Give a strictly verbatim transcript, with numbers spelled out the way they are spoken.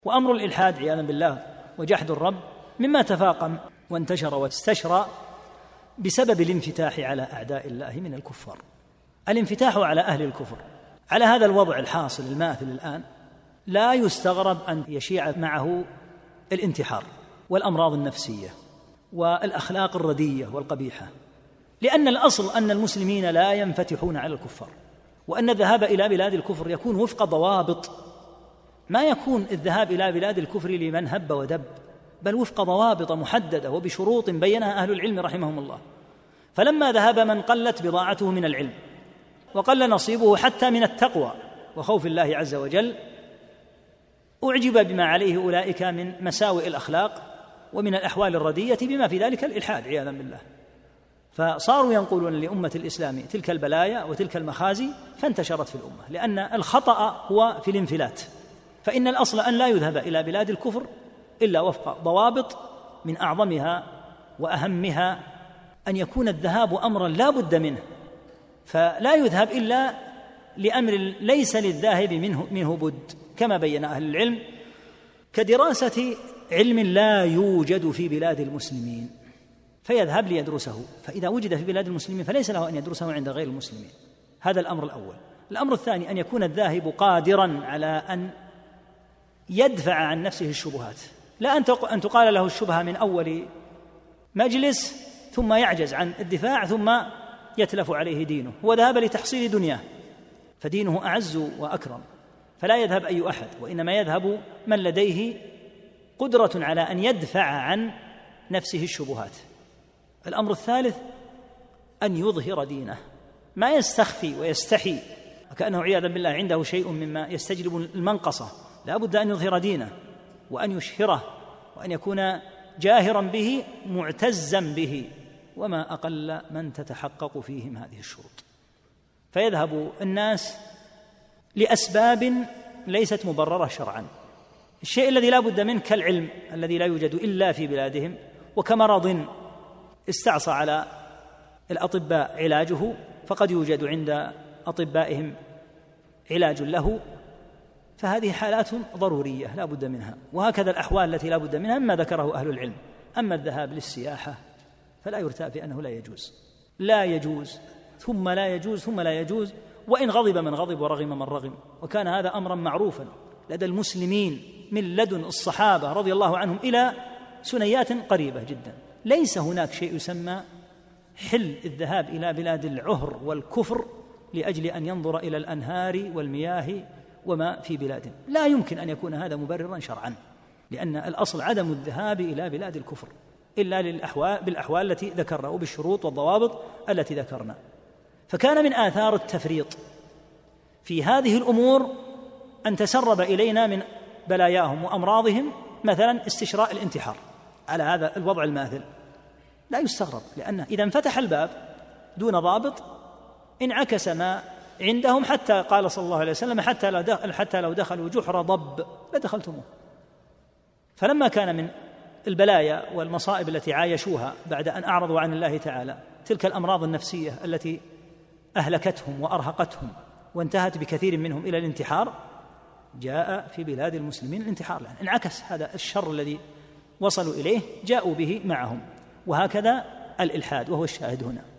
وأمر الإلحاد عياذا بالله وجحد الرب مما تفاقم وانتشر واستشرى بسبب الانفتاح على أعداء الله من الكفار. الانفتاح على أهل الكفر على هذا الوضع الحاصل الماثل الآن لا يستغرب أن يشيع معه الانتحار والأمراض النفسية والأخلاق الردية والقبيحة، لأن الأصل أن المسلمين لا ينفتحون على الكفار، وأن الذهاب إلى بلاد الكفر يكون وفق ضوابط، ما يكون الذهاب إلى بلاد الكفر لمن هب ودب، بل وفق ضوابط محددة وبشروط بينها أهل العلم رحمهم الله. فلما ذهب من قلت بضاعته من العلم وقل نصيبه حتى من التقوى وخوف الله عز وجل، أعجب بما عليه أولئك من مساوئ الأخلاق ومن الأحوال الردية بما في ذلك الإلحاد عياذا بالله، فصاروا ينقلون لأمة الإسلام تلك البلايا وتلك المخازي فانتشرت في الأمة، لأن الخطأ هو في الانفلات. فإن الأصل أن لا يذهب إلى بلاد الكفر إلا وفق ضوابط، من أعظمها وأهمها أن يكون الذهاب أمرا لا بد منه، فلا يذهب إلا لأمر ليس للذاهب منه, منه بد، كما بين أهل العلم، كدراسة علم لا يوجد في بلاد المسلمين فيذهب ليدرسه، فإذا وجد في بلاد المسلمين فليس له أن يدرسه عند غير المسلمين. هذا الأمر الأول. الأمر الثاني أن يكون الذاهب قادرا على أن يدفع عن نفسه الشبهات، لا أن تقال له الشبهة من أول مجلس ثم يعجز عن الدفاع ثم يتلف عليه دينه. هو ذهب لتحصيل دنياه فدينه أعز وأكرم، فلا يذهب أي أحد، وإنما يذهب من لديه قدرة على أن يدفع عن نفسه الشبهات. الأمر الثالث أن يظهر دينه، ما يستخفي ويستحي وكأنه عياذا بالله عنده شيء مما يستجلب المنقصة، لا بد أن يظهر دينه وأن يشهره وأن يكون جاهرا به معتزا به، وما أقل من تتحقق فيهم هذه الشروط. فيذهب الناس لأسباب ليست مبررة شرعا. الشيء الذي لا بد منه كالعلم الذي لا يوجد إلا في بلادهم، وكمرض استعصى على الأطباء علاجه فقد يوجد عند أطبائهم علاج له، فهذه حالات ضرورية لا بد منها. وهكذا الأحوال التي لا بد منها مما ذكره أهل العلم. أما الذهاب للسياحة فلا يرتاب أنه لا يجوز، لا يجوز ثم لا يجوز ثم لا يجوز، وإن غضب من غضب ورغم من رغم. وكان هذا أمرا معروفا لدى المسلمين من لدن الصحابة رضي الله عنهم إلى سنيات قريبة جدا. ليس هناك شيء يسمى حل الذهاب إلى بلاد العهر والكفر لأجل أن ينظر إلى الأنهار والمياه وما في بلاد، لا يمكن أن يكون هذا مبررا شرعا، لأن الأصل عدم الذهاب إلى بلاد الكفر إلا للأحوال بالأحوال التي ذكرنا وبالشروط والضوابط التي ذكرنا. فكان من آثار التفريط في هذه الأمور أن تسرب إلينا من بلاياهم وأمراضهم مثلا استشراء الانتحار على هذا الوضع الماثل. لا يستغرب، لأنه إذا انفتح الباب دون ضابط انعكس ما عندهم، حتى قال صلى الله عليه وسلم حتى لو دخل حتى لو دخلوا جحر ضب لدخلتموه. فلما كان من البلايا والمصائب التي عايشوها بعد أن أعرضوا عن الله تعالى تلك الأمراض النفسية التي أهلكتهم وأرهقتهم وانتهت بكثير منهم إلى الانتحار، جاء في بلاد المسلمين الانتحار، لأن انعكس هذا الشر الذي وصلوا إليه جاءوا به معهم. وهكذا الإلحاد وهو الشاهد هنا.